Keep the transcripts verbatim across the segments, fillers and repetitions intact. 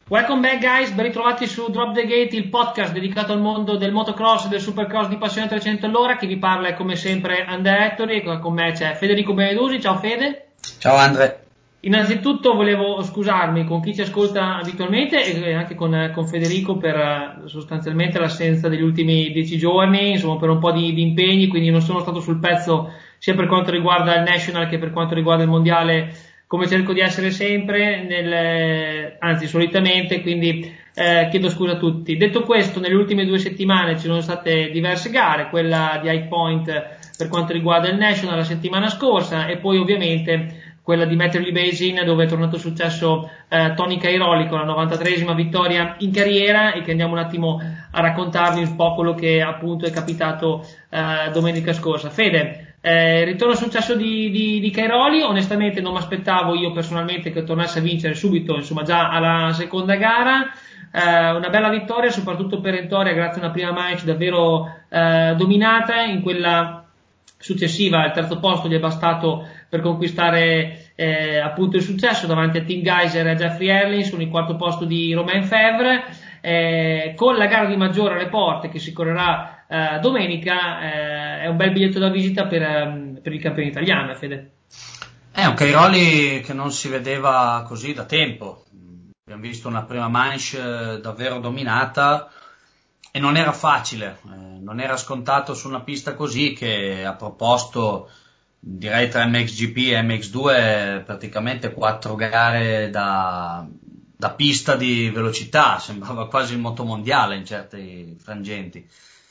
Welcome back guys, ben ritrovati su Drop the Gate, il podcast dedicato al mondo del motocross e del supercross di Passione trecento all'ora. Chi vi parla è come sempre Andrea Ettori e con me c'è Federico Benedusi. Ciao Fede. Ciao Andre. Innanzitutto volevo scusarmi con chi ci ascolta abitualmente e anche con, con Federico per sostanzialmente l'assenza degli ultimi dieci giorni, insomma per un po' di, di impegni, quindi non sono stato sul pezzo sia per quanto riguarda il National che per quanto riguarda il Mondiale, come cerco di essere sempre, nel, anzi solitamente, quindi eh, chiedo scusa a tutti. Detto questo, nelle ultime due settimane ci sono state diverse gare, quella di High Point per quanto riguarda il National la settimana scorsa e poi ovviamente quella di Metterley Basin dove è tornato successo eh, Tony Cairoli con la novantatreesima vittoria in carriera e che andiamo un attimo a raccontarvi un po' quello che appunto è capitato eh, domenica scorsa. Fede, eh, ritorno al successo di, di, di Cairoli, onestamente non mi aspettavo io personalmente che tornasse a vincere subito, insomma già alla seconda gara. Eh, una bella vittoria soprattutto perentoria grazie a una prima manche davvero eh, dominata. In quella successiva il terzo posto gli è bastato per conquistare eh, appunto il successo davanti a Tim Geiser e a Jeffrey Erlings con il quarto posto di Romain Febvre. Eh, con la gara di maggiore alle porte che si correrà eh, domenica, eh, è un bel biglietto da visita per, um, per il campione italiano, Fede. È un Cairoli che non si vedeva così da tempo. Abbiamo visto una prima manche davvero dominata e non era facile, eh, non era scontato su una pista così che ha proposto, direi tra M X G P e M X due, praticamente quattro gare da, da pista di velocità, sembrava quasi il motomondiale in certi frangenti.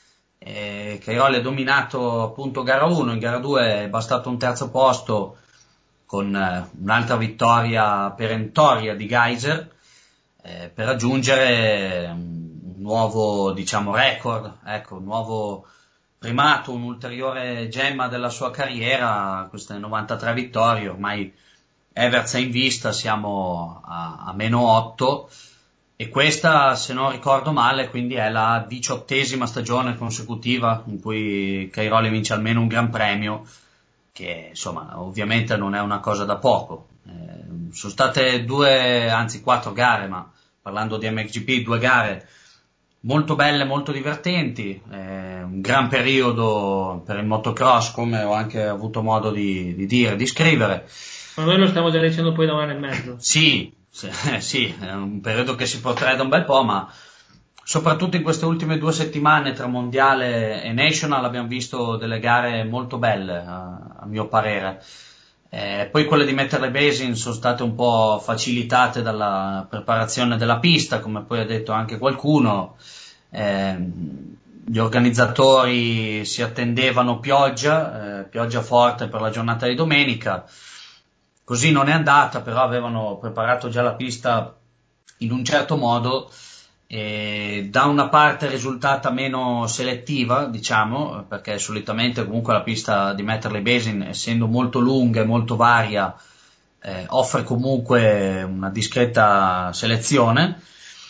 E Cairoli ha dominato appunto gara uno, in gara due è bastato un terzo posto con eh, un'altra vittoria perentoria di Geiser eh, per raggiungere un nuovo, diciamo, record, ecco, un nuovo primato, un'ulteriore gemma della sua carriera, queste novantatré vittorie. Ormai Everts è in vista, siamo a, a meno otto e questa, se non ricordo male, quindi è la diciottesima stagione consecutiva in cui Cairoli vince almeno un gran premio, che insomma ovviamente non è una cosa da poco. Eh, sono state due, anzi quattro gare, ma parlando di M X G P, due gare molto belle, molto divertenti, eh, un gran periodo per il motocross, come ho anche avuto modo di, di dire, di scrivere. Ma noi lo stiamo già dicendo poi da un anno e mezzo. Sì, sì, è un periodo che si protrae da un bel po', ma soprattutto in queste ultime due settimane tra mondiale e national abbiamo visto delle gare molto belle, a, a mio parere. Eh, poi quelle di Metterley Basin sono state un po' facilitate dalla preparazione della pista, come poi ha detto anche qualcuno. Eh, gli organizzatori si attendevano pioggia, eh, pioggia forte per la giornata di domenica. Così non è andata, però avevano preparato già la pista in un certo modo e da una parte è risultata meno selettiva, diciamo, perché solitamente comunque la pista di Metterley Basin, essendo molto lunga e molto varia, eh, offre comunque una discreta selezione,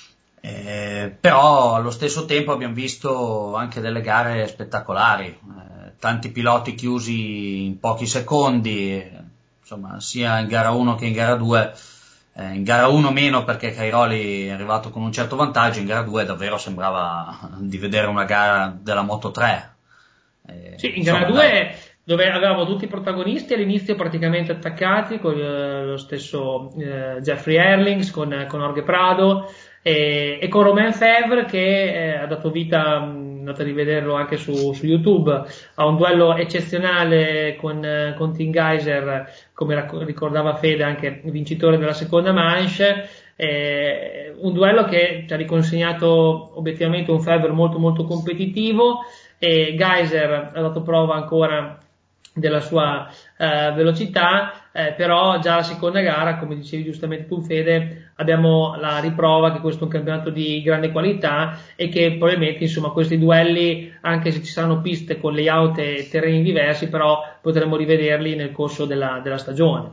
eh, però allo stesso tempo abbiamo visto anche delle gare spettacolari, eh, tanti piloti chiusi in pochi secondi, insomma, sia in gara uno che in gara due. Eh, in gara uno meno perché Cairoli è arrivato con un certo vantaggio, in gara due davvero sembrava di vedere una gara della Moto tre. Eh, sì, in gara due dove avevamo tutti i protagonisti all'inizio praticamente attaccati con eh, lo stesso eh, Jeffrey Erlings, con, con Jorge Prado e, e con Romain Febvre che eh, ha dato vita, andate a rivederlo anche su, su YouTube, a un duello eccezionale con, con Tim Geiser, come ricordava Fede, anche vincitore della seconda manche. Eh, un duello che ci ha riconsegnato obiettivamente un Febvre molto molto competitivo e Geiser ha dato prova ancora della sua eh, velocità, eh, però già la seconda gara, come dicevi giustamente tu Fede, abbiamo la riprova che questo è un campionato di grande qualità e che probabilmente insomma questi duelli, anche se ci saranno piste con layout e terreni diversi, però potremo rivederli nel corso della, della stagione.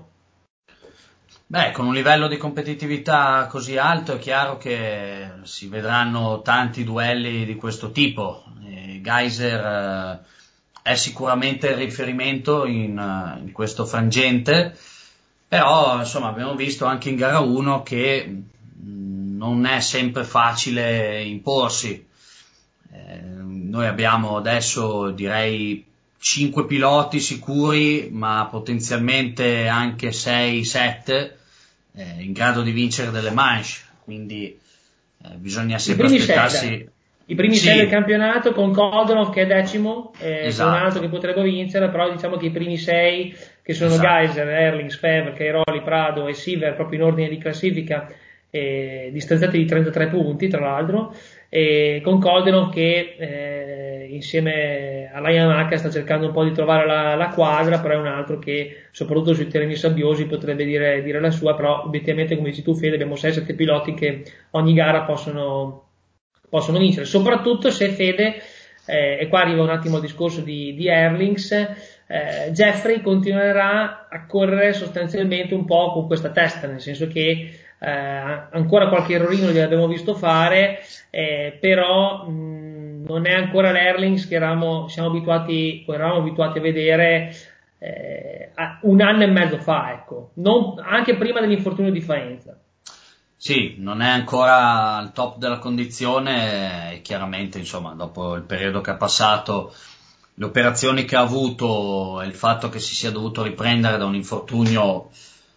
Beh, con un livello di competitività così alto è chiaro che si vedranno tanti duelli di questo tipo. E Geiser eh, è sicuramente il riferimento in, uh, in questo frangente, però insomma abbiamo visto anche in gara uno che mh, non è sempre facile imporsi. Eh, noi abbiamo adesso direi cinque piloti sicuri, ma potenzialmente anche sei sette eh, in grado di vincere delle manche, quindi eh, bisogna sempre I primi aspettarsi. sei, dai. I primi Sì, sei del campionato con Koldunov che è decimo, eh, esatto. con un altro che potrebbe vincere, però diciamo che i primi sei, che sono Esatto. Geiser, Erlings, Fever, Cairoli, Prado e Siever, proprio in ordine di classifica, eh, distanziati di trentatré punti tra l'altro, e con Koldunov che eh, insieme alla Yamaha sta cercando un po' di trovare la, la quadra, però è un altro che soprattutto sui terreni sabbiosi potrebbe dire, dire la sua, però obiettivamente come dici tu Fede abbiamo sei sette piloti che ogni gara possono possono vincere, soprattutto se Fede, eh, e qua arriva un attimo al discorso di, di Erlings, eh, Jeffrey continuerà a correre sostanzialmente un po' con questa testa, nel senso che eh, ancora qualche errorino gliel'abbiamo visto fare, eh, però mh, non è ancora l'Erlings che eravamo, siamo abituati, o eravamo abituati a vedere eh, un anno e mezzo fa, ecco, non, anche prima dell'infortunio di Faenza. Sì, non è ancora al top della condizione e chiaramente, insomma, dopo il periodo che ha passato, le operazioni che ha avuto e il fatto che si sia dovuto riprendere da un infortunio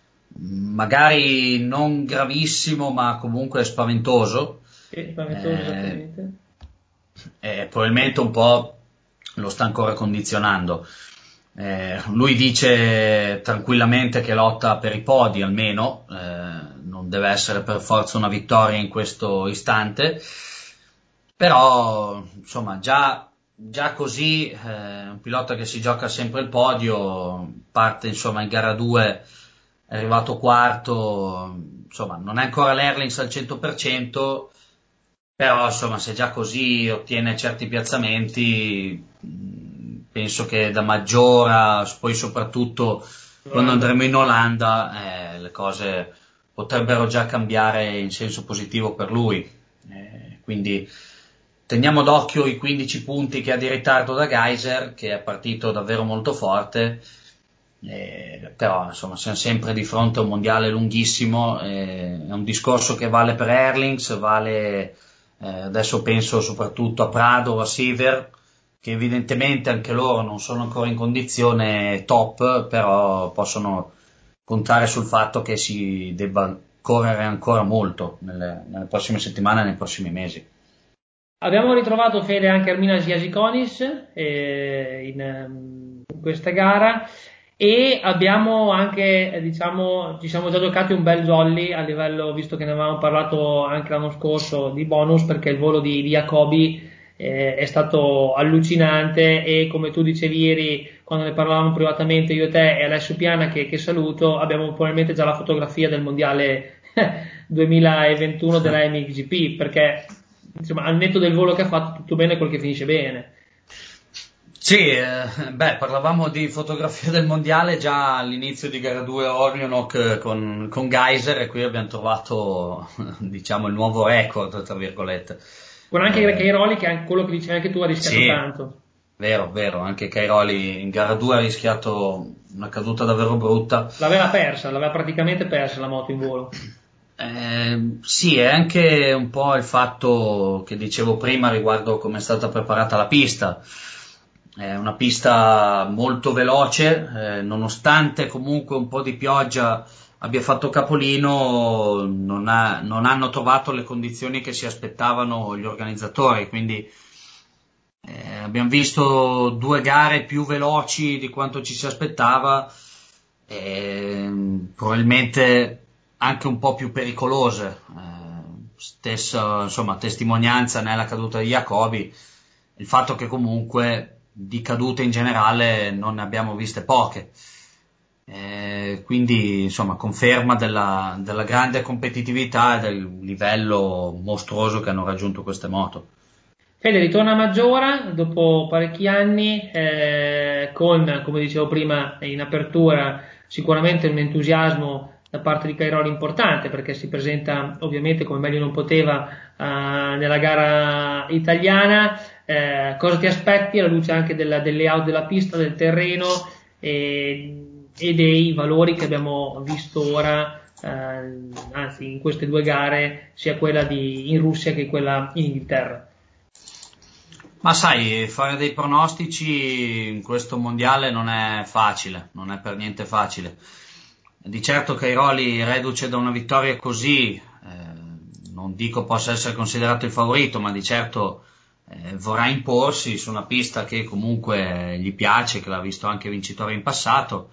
magari non gravissimo, ma comunque spaventoso, Sì, spaventoso, eh, esattamente. eh, probabilmente un po' lo sta ancora condizionando. Eh, lui dice tranquillamente che lotta per i podi almeno, eh, non deve essere per forza una vittoria in questo istante, però insomma già, già così eh, un pilota che si gioca sempre il podio, parte insomma in gara due, è arrivato quarto, insomma non è ancora l'Erlings al cento per cento, però insomma se già così ottiene certi piazzamenti, penso che da Maggiora, poi soprattutto quando Olanda. andremo in Olanda, eh, le cose potrebbero già cambiare in senso positivo per lui. Eh, quindi teniamo d'occhio i quindici punti che ha di ritardo da Geiser, che è partito davvero molto forte. Eh, però insomma siamo sempre di fronte a un mondiale lunghissimo, eh, è un discorso che vale per Erlings, vale eh, adesso penso soprattutto a Prado o a Siever, che evidentemente anche loro non sono ancora in condizione top, però possono contare sul fatto che si debba correre ancora molto nelle, nelle prossime settimane e nei prossimi mesi. Abbiamo ritrovato Fede anche Armina Giasikonis eh, in, ehm, in questa gara e abbiamo anche, eh, diciamo, ci siamo già giocati un bel jolly a livello, visto che ne avevamo parlato anche l'anno scorso, di bonus, perché il volo di, di Jacobi eh, è stato allucinante e come tu dicevi ieri quando ne parlavamo privatamente io e te e Alessio Piana che, che saluto, abbiamo probabilmente già la fotografia del mondiale duemilaventuno della M X G P, perché insomma al netto del volo che ha fatto tutto bene quel che finisce bene. Sì, eh, beh, parlavamo di fotografia del mondiale già all'inizio di gara due a Orionok con, con Geiser e qui abbiamo trovato, diciamo, il nuovo record, tra virgolette. Con anche Eh, Cairoli che è quello che dicevi anche tu ha rischiato sì, tanto. vero, vero, anche Cairoli in gara due ha rischiato una caduta davvero brutta. L'aveva persa, l'aveva praticamente persa la moto in volo. Eh, sì, è anche un po' il fatto che dicevo prima riguardo come è stata preparata la pista. È una pista molto veloce, eh, nonostante comunque un po' di pioggia abbia fatto capolino, non, ha- non hanno trovato le condizioni che si aspettavano gli organizzatori, quindi eh, abbiamo visto due gare più veloci di quanto ci si aspettava, e probabilmente anche un po' più pericolose. Eh, stessa, insomma, testimonianza nella caduta di Jacobi, il fatto che comunque di cadute in generale non ne abbiamo viste poche. Eh, quindi insomma conferma della, della grande competitività e del livello mostruoso che hanno raggiunto queste moto. Fede ritorna a Maggiora dopo parecchi anni eh, con, come dicevo prima in apertura, sicuramente un entusiasmo da parte di Cairoli importante perché si presenta ovviamente come meglio non poteva eh, nella gara italiana. Eh, cosa ti aspetti alla luce anche della, del layout della pista, del terreno e, e dei valori che abbiamo visto ora eh, anzi in queste due gare, sia quella di, in Russia che quella in Inghilterra. Ma sai, fare dei pronostici in questo mondiale non è facile, non è per niente facile. Di certo Cairoli, reduce da una vittoria così, eh, non dico possa essere considerato il favorito, ma di certo eh, vorrà imporsi su una pista che comunque gli piace, che l'ha visto anche vincitore in passato.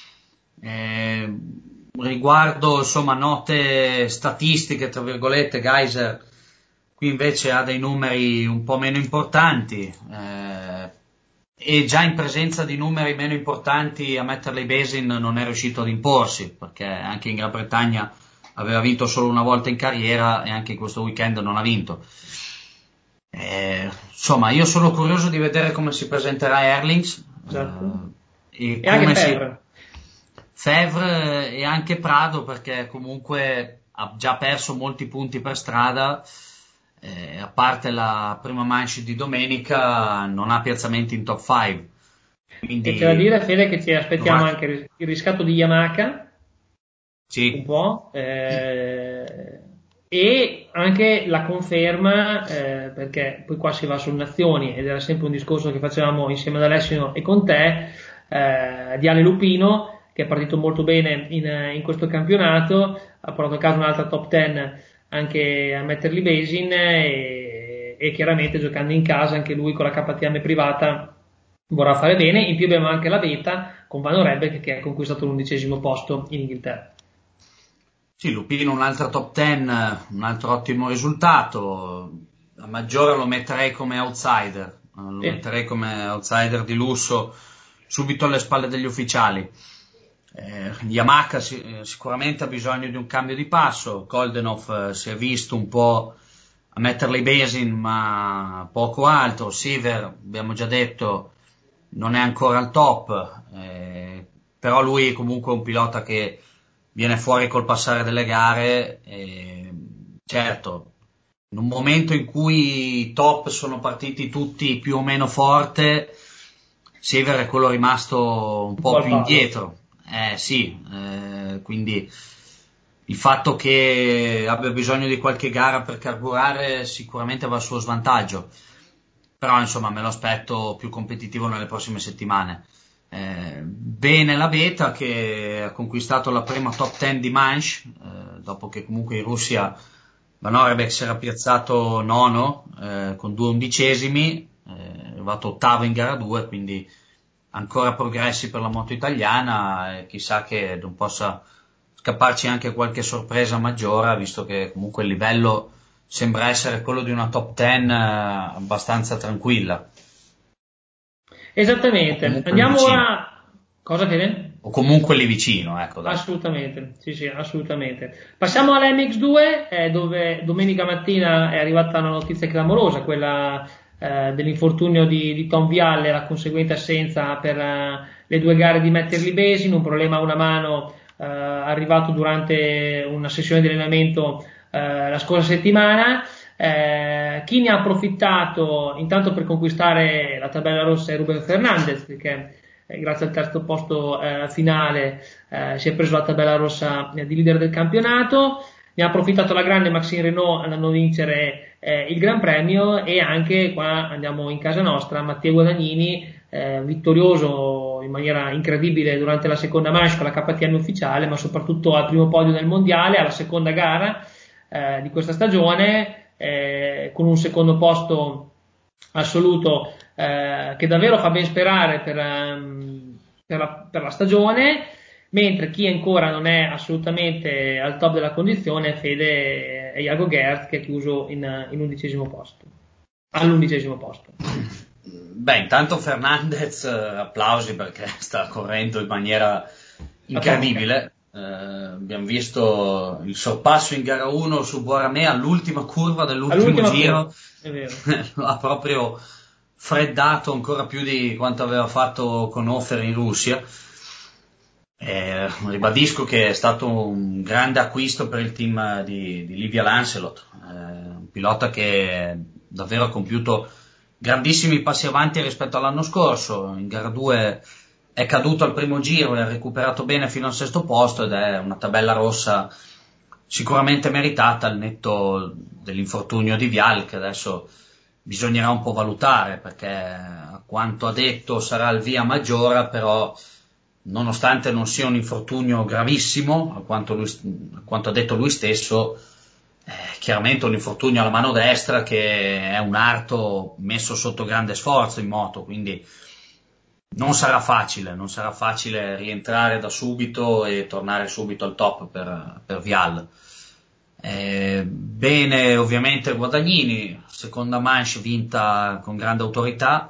Eh, riguardo insomma note statistiche, tra virgolette, Geiser qui invece ha dei numeri un po' meno importanti, eh, e già in presenza di numeri meno importanti a Metterley Basin non è riuscito ad imporsi, perché anche in Gran Bretagna aveva vinto solo una volta in carriera e anche in questo weekend non ha vinto. Eh, insomma, io sono curioso di vedere come si presenterà Erlings, Esatto. eh, e, E come anche si... Fevre. Fevre e anche Prado, perché comunque ha già perso molti punti per strada. Eh, a parte la prima manche di domenica, non ha piazzamenti in top cinque. E c'è da dire, Quindi Fede, che ci aspettiamo dovrà... anche il riscatto di Yamaha, un Sì, po', eh, e anche la conferma, eh, perché poi qua si va sul Nazioni, ed era sempre un discorso che facevamo insieme ad Alessio e con te, eh, di Ale Lupino, che è partito molto bene in, in questo campionato, ha portato a casa un'altra top dieci anche a Metterley Basin, e, e chiaramente giocando in casa anche lui con la K T M privata vorrà fare bene. In più abbiamo anche la Beta con Van Rebek, che ha conquistato l'undicesimo posto in Inghilterra. sì, Lupino un'altra top dieci, un altro ottimo risultato. A maggiore lo metterei come outsider, eh, lo Sì. metterei come outsider di lusso, subito alle spalle degli ufficiali. Eh, Yamaha si- eh, sicuramente ha bisogno di un cambio di passo. Koldenov eh, si è visto un po' a Metterley Basin, ma poco altro. Seaver, abbiamo già detto, non è ancora al top, eh, però lui è comunque un pilota che viene fuori col passare delle gare. E, certo, in un momento in cui i top sono partiti tutti più o meno forte, Sever è quello rimasto un Un po' po' al più palo. indietro. Eh sì, eh, quindi il fatto che abbia bisogno di qualche gara per carburare sicuramente va a suo svantaggio, però insomma me lo aspetto più competitivo nelle prossime settimane. Eh, bene la Beta che ha conquistato la prima top dieci di Manche, eh, dopo che comunque in Russia Van Orebek si era piazzato nono, eh, con due undicesimi, eh, è arrivato ottavo in gara due, quindi ancora progressi per la moto italiana, e chissà che non possa scapparci anche qualche sorpresa maggiore, visto che comunque il livello sembra essere quello di una top dieci, eh, abbastanza tranquilla, o Esattamente. comunque lì Andiamo vicino, ora. Cosa, Fede? o comunque lì vicino, ecco dai. Assolutamente, sì, sì, assolutamente. Passiamo all'M X due, eh, dove domenica mattina è arrivata una notizia clamorosa, quella eh, dell'infortunio di, di Tom Vialle, la conseguente assenza per eh, le due gare di Metterley Basin, un problema a una mano eh, arrivato durante una sessione di allenamento eh, la scorsa settimana. Eh, chi ne ha approfittato intanto per conquistare la tabella rossa è Ruben Fernandez, perché eh, grazie al terzo posto eh, finale eh, si è preso la tabella rossa eh, di leader del campionato. Ne ha approfittato la grande Maxime Renault andando a vincere eh, il Gran Premio, e anche qua andiamo in casa nostra, Matteo Guadagnini eh, vittorioso in maniera incredibile durante la seconda manche con la K T M ufficiale, ma soprattutto al primo podio del mondiale, alla seconda gara eh, di questa stagione, eh, con un secondo posto assoluto eh, che davvero fa ben sperare per, um, per, la, per la stagione, mentre chi ancora non è assolutamente al top della condizione, Fede, è Jago Gert, che è chiuso in, in undicesimo posto, all'undicesimo posto. Beh, intanto Fernandez, eh, applausi perché sta correndo in maniera incredibile. Eh, abbiamo visto il sorpasso in gara uno su Boramé all'ultima curva dell'ultimo All'ultima curva, giro, è vero. lo ha proprio freddato ancora più di quanto aveva fatto con Hofer in Russia. Eh, ribadisco che è stato un grande acquisto per il team di, di Livia Lancelot, eh, un pilota che davvero ha compiuto grandissimi passi avanti rispetto all'anno scorso. In gara due è caduto al primo giro e ha recuperato bene fino al sesto posto, ed è una tabella rossa sicuramente meritata al netto dell'infortunio di Vial, che adesso bisognerà un po' valutare, perché a quanto ha detto sarà il via Maggiora, però nonostante non sia un infortunio gravissimo, a quanto, lui, a quanto ha detto lui stesso, eh, chiaramente un infortunio alla mano destra che è un arto messo sotto grande sforzo in moto, quindi non sarà facile, non sarà facile rientrare da subito e tornare subito al top per, per Vial. Eh, bene ovviamente Guadagnini, seconda manche vinta con grande autorità,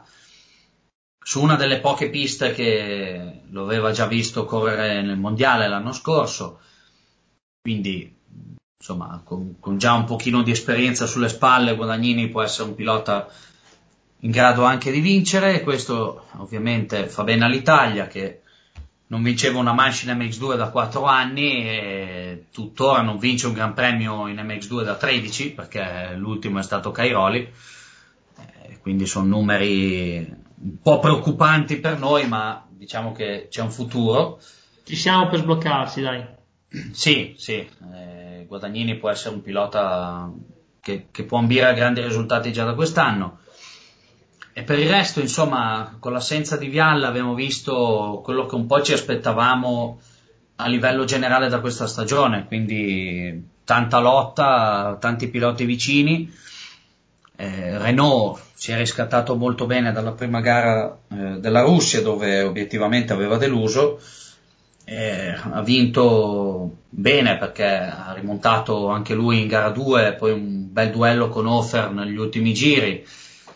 su una delle poche piste che lo aveva già visto correre nel mondiale l'anno scorso, quindi insomma con, con già un pochino di esperienza sulle spalle Guadagnini può essere un pilota in grado anche di vincere, e questo ovviamente fa bene all'Italia, che non vinceva una manche in M X due da quattro anni e tuttora non vince un Gran Premio in M X due da tredici, perché l'ultimo è stato Cairoli, eh, quindi sono numeri un po' preoccupanti per noi, ma diciamo che c'è un futuro. Ci siamo per sbloccarsi, dai. Sì, sì, eh, Guadagnini può essere un pilota che, che può ambire a grandi risultati già da quest'anno. E per il resto, insomma, con l'assenza di Vial abbiamo visto quello che un po' ci aspettavamo a livello generale da questa stagione, quindi tanta lotta, tanti piloti vicini. Eh, Renault si è riscattato molto bene dalla prima gara eh, della Russia, dove obiettivamente aveva deluso. Eh, ha vinto bene perché ha rimontato anche lui in gara due, poi un bel duello con Hofer negli ultimi giri.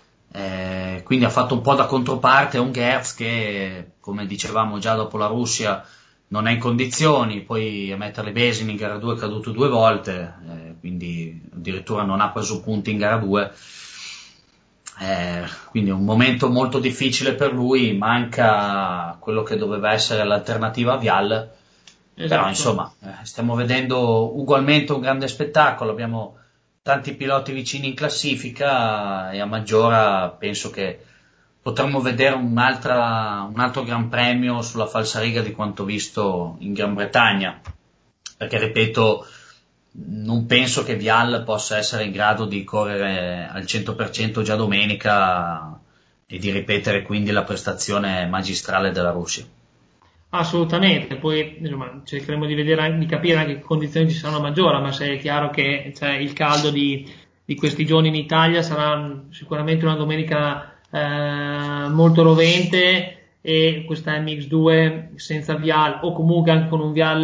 Eh, quindi ha fatto un po' da controparte a un Gerz che, come dicevamo già dopo la Russia, non è in condizioni, poi a mettere le Besin in gara due è caduto due volte, eh, quindi addirittura non ha preso punti in gara due, eh, quindi è un momento molto difficile per lui, manca quello che doveva essere l'alternativa a Vial, esatto. Però insomma eh, stiamo vedendo ugualmente un grande spettacolo, abbiamo tanti piloti vicini in classifica, e a Maggiora penso che potremmo vedere un'altra, un altro Gran Premio sulla falsariga di quanto visto in Gran Bretagna, perché ripeto, non penso che Vial possa essere in grado di correre al cento per cento già domenica e di ripetere quindi la prestazione magistrale della Russia. Assolutamente, poi insomma, cercheremo di vedere, di capire anche che condizioni ci saranno a Maggiora, ma se è chiaro che cioè, il caldo di, di questi giorni in Italia sarà sicuramente una domenica eh, molto rovente, e questa M X due senza Vial, o comunque anche con un Vial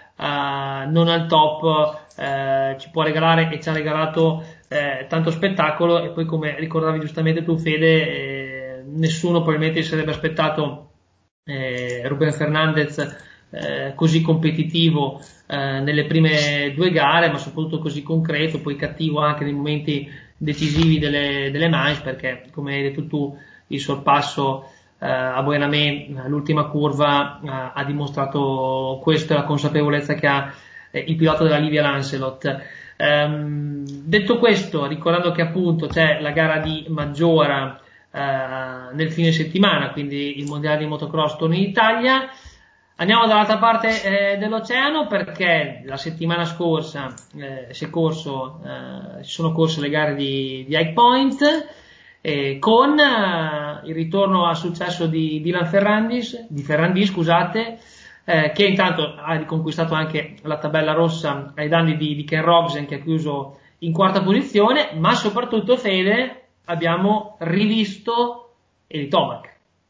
eh, non al top, eh, ci può regalare, e ci ha regalato eh, tanto spettacolo. E poi, come ricordavi giustamente tu, Fede, eh, nessuno probabilmente si sarebbe aspettato Eh, Ruben Fernandez eh, così competitivo eh, nelle prime due gare, ma soprattutto così concreto, poi cattivo anche nei momenti decisivi delle, delle manche, perché come hai detto tu il sorpasso eh, a Buenamé all'ultima curva eh, ha dimostrato questo, e la consapevolezza che ha eh, il pilota della Livia Lancelot. Ehm, detto questo, ricordando che appunto c'è la gara di Maggiora Uh, nel fine settimana, quindi il mondiale di motocross torna in Italia. Andiamo dall'altra parte eh, dell'oceano, perché la settimana scorsa eh, si è corso, eh, si sono corse le gare di, di High Point, eh, con eh, il ritorno al successo di Dylan Ferrandis, di Ferrandis, scusate, eh, che intanto ha riconquistato anche la tabella rossa ai danni di, di Ken Rogsen, che ha chiuso in quarta posizione, ma soprattutto, Fede, abbiamo rivisto Eli Tomac.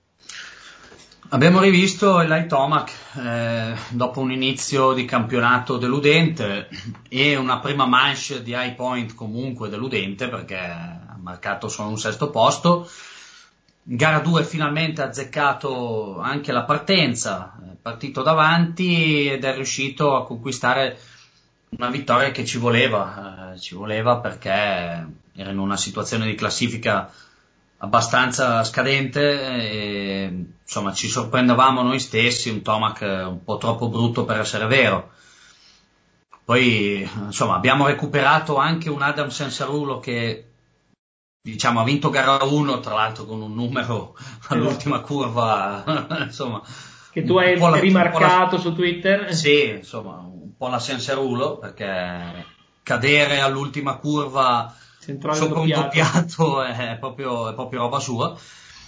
Abbiamo rivisto Eli Tomac eh, dopo un inizio di campionato deludente e una prima manche di High Point comunque deludente, perché ha marcato solo un sesto posto. In gara due finalmente ha azzeccato anche la partenza, è partito davanti ed è riuscito a conquistare una vittoria che ci voleva, eh, ci voleva perché era in una situazione di classifica abbastanza scadente e insomma ci sorprendevamo noi stessi, un Tomac un po' troppo brutto per essere vero. Poi insomma abbiamo recuperato anche un Adam Sensarulo che ha vinto gara uno, tra l'altro con un numero all'ultima curva insomma che tu hai la, rimarcato la, su Twitter. Sì, insomma, un po' la senserulo, perché cadere all'ultima curva Centrale sopra doppiato. un doppiato è proprio, è proprio roba sua.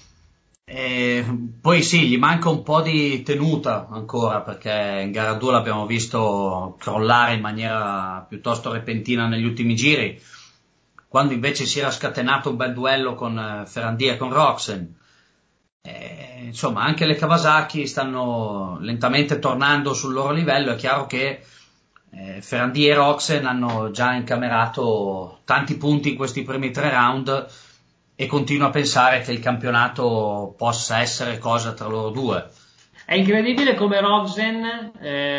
E poi sì, gli manca un po' di tenuta ancora, perché in gara due l'abbiamo visto crollare in maniera piuttosto repentina negli ultimi giri, quando invece si era scatenato un bel duello con Ferrandì e con Roczen. Eh, insomma, anche le Kawasaki stanno lentamente tornando sul loro livello. È chiaro che eh, Ferrandì e Roczen hanno già incamerato tanti punti in questi primi tre round e continuo a pensare che il campionato possa essere cosa tra loro due. È incredibile come Roczen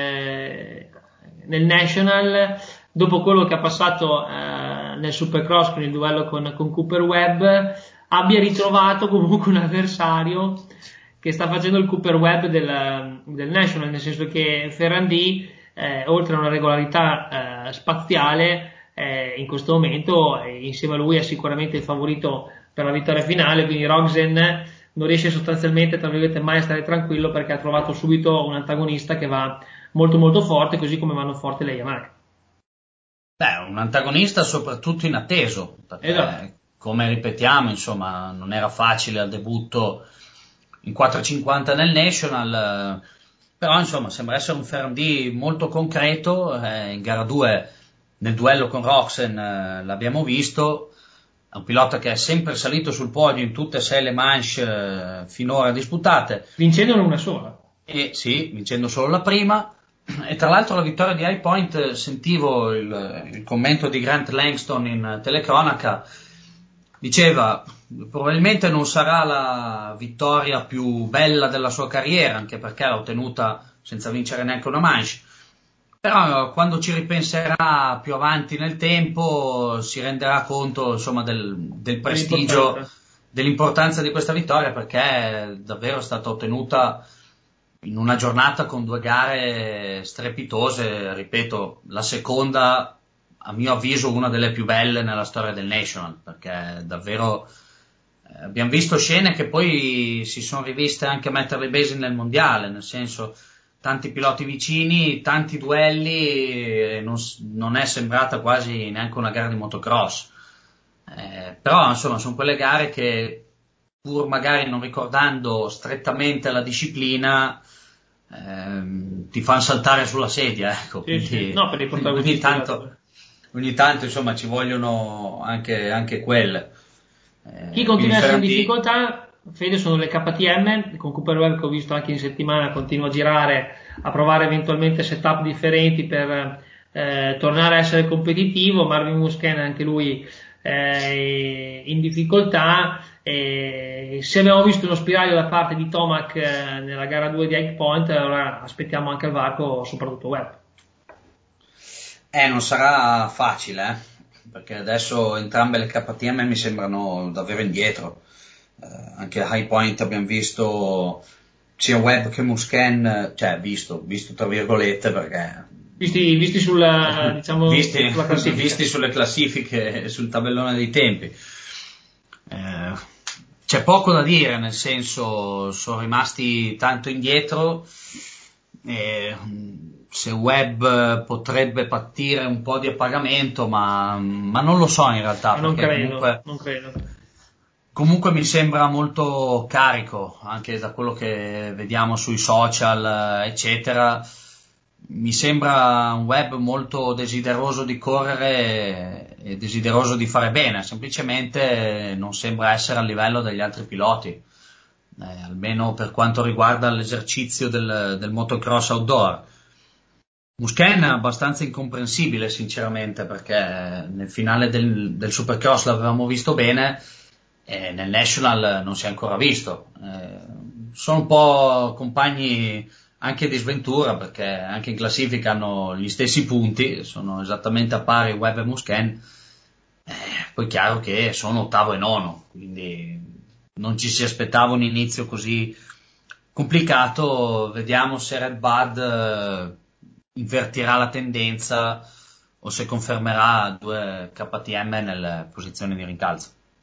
eh, nel National, dopo quello che ha passato eh, nel Supercross con il duello con, con Cooper Webb, abbia ritrovato comunque un avversario che sta facendo il Cooper Webb del, del National, nel senso che Ferrandì, eh, oltre a una regolarità eh, spaziale, eh, in questo momento eh, insieme a lui è sicuramente il favorito per la vittoria finale, quindi Roczen non riesce sostanzialmente, tra virgolette, mai a stare tranquillo, perché ha trovato subito un antagonista che va molto molto forte, così come vanno forti le Yamaha. Beh, un antagonista soprattutto inatteso, perché Esatto. come ripetiamo, insomma, non era facile al debutto in quattrocentocinquanta nel National, eh, però insomma sembra essere un Ferrandì molto concreto. Eh, in gara due nel duello con Roczen eh, l'abbiamo visto, è un pilota che è sempre salito sul podio in tutte e sei le manche eh, finora disputate, Vincendone una sola. e sì, vincendo solo la prima. E tra l'altro la vittoria di High Point, eh, sentivo il, il commento di Grant Langston in telecronaca, diceva probabilmente non sarà la vittoria più bella della sua carriera, anche perché l'ha ottenuta senza vincere neanche una manche, però quando ci ripenserà più avanti nel tempo si renderà conto, insomma, del, del prestigio, Dell'importanza. dell'importanza di questa vittoria, perché davvero è stata ottenuta in una giornata con due gare strepitose. Ripeto, la seconda, a mio avviso, una delle più belle nella storia del National, perché davvero eh, abbiamo visto scene che poi si sono riviste anche a mettere le basi nel mondiale, nel senso tanti piloti vicini, tanti duelli, e non, non è sembrata quasi neanche una gara di motocross. Eh, però insomma sono quelle gare che, pur magari non ricordando strettamente la disciplina, ehm, ti fanno saltare sulla sedia, ecco. Sì, sì. Quindi No, per i ogni protagonisti, tanto, esatto. ogni tanto insomma ci vogliono anche, anche quelle. Chi Eh, quindi continua a essere in Ferrandi. difficoltà, Fede, sono le K T M, con Cooper Webb che ho visto anche in settimana, continua a girare, a provare eventualmente setup differenti per eh, tornare a essere competitivo. Marvin Musken anche lui eh, in difficoltà. E se abbiamo visto uno spiraglio da parte di Tomac eh, nella gara due di High Point, allora aspettiamo anche al varco soprattutto Webb. Eh, non sarà facile, eh, perché adesso entrambe le K T M mi sembrano davvero indietro. Eh, anche a High Point abbiamo visto sia Webb che Musken, eh, cioè visto, visto tra virgolette, perché Visti, visti sulla, diciamo, visti, sulla classifica. visti sulle classifiche e sul tabellone dei tempi. Eh, c'è poco da dire, nel senso sono rimasti tanto indietro. E, se Webb potrebbe patire un po' di appagamento, ma, ma non lo so in realtà, Ma non perché credo, comunque, non credo. comunque mi sembra molto carico, anche da quello che vediamo sui social, eccetera. Mi sembra un Webb molto desideroso di correre e desideroso di fare bene, semplicemente non sembra essere a livello degli altri piloti, eh, almeno per quanto riguarda l'esercizio del, del motocross outdoor. Musken è abbastanza incomprensibile, sinceramente, perché nel finale del, del Supercross l'avevamo visto bene e nel National non si è ancora visto. Eh, sono un po' compagni anche di sventura, perché anche in classifica hanno gli stessi punti, sono esattamente a pari Webb e Musken. Eh, poi è chiaro che sono ottavo e nono, quindi non ci si aspettava un inizio così complicato. Vediamo se Red Bud eh, invertirà la tendenza o se confermerà due K T M nelle posizioni di rincalzo.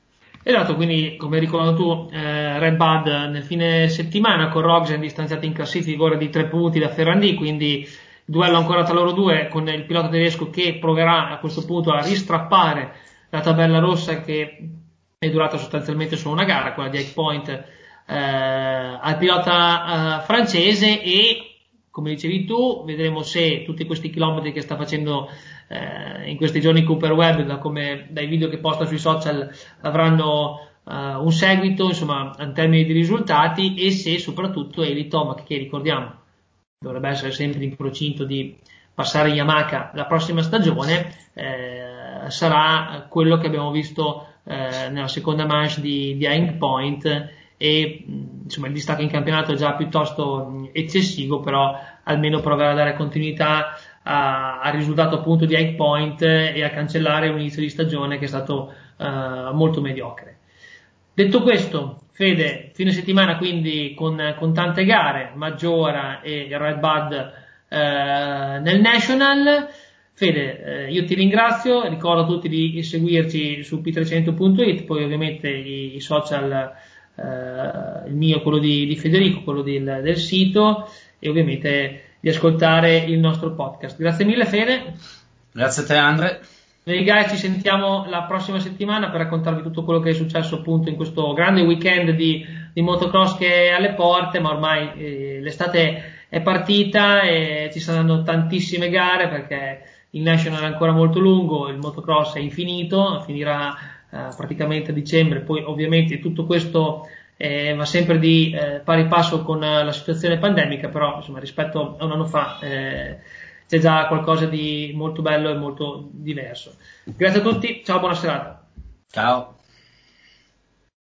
Esatto, quindi come ricordato tu, eh, Red Bud nel fine settimana con Roggen distanziati in classifica ora di tre punti da Ferrandì, quindi duello ancora tra loro due con il pilota tedesco che proverà a questo punto a ristrappare la tabella rossa che è durata sostanzialmente solo una gara, quella di High Point, eh, al pilota eh, francese, e come dicevi tu vedremo se tutti questi chilometri che sta facendo eh, in questi giorni Cooper Webb, da come, dai video che posta sui social, avranno uh, un seguito, insomma, in termini di risultati, e se soprattutto Eli Tomac, che ricordiamo dovrebbe essere sempre in procinto di passare Yamaha la prossima stagione, eh, sarà quello che abbiamo visto eh, nella seconda manche di, di High Point, e insomma il distacco in campionato è già piuttosto eccessivo, però almeno proverà a dare continuità al risultato appunto di High Point e a cancellare un inizio di stagione che è stato uh, molto mediocre. Detto questo, Fede, fine settimana quindi con, con tante gare, Maggiora e Red Bud uh, nel National. Fede, eh, io ti ringrazio, ricordo a tutti di seguirci su p trecento punto it, poi ovviamente i, i social, eh, il mio, quello di, di Federico, quello del, del sito, e ovviamente di ascoltare il nostro podcast. Grazie mille Fede. Grazie a te Andre. Noi guys ci sentiamo la prossima settimana per raccontarvi tutto quello che è successo appunto in questo grande weekend di, di motocross che è alle porte, ma ormai eh, l'estate è partita e ci saranno tantissime gare perché il National è ancora molto lungo, il motocross è infinito, finirà eh, praticamente a dicembre, poi ovviamente tutto questo eh, va sempre di eh, pari passo con eh, la situazione pandemica, però insomma rispetto a un anno fa eh, c'è già qualcosa di molto bello e molto diverso. Grazie a tutti, ciao, buona serata. Ciao.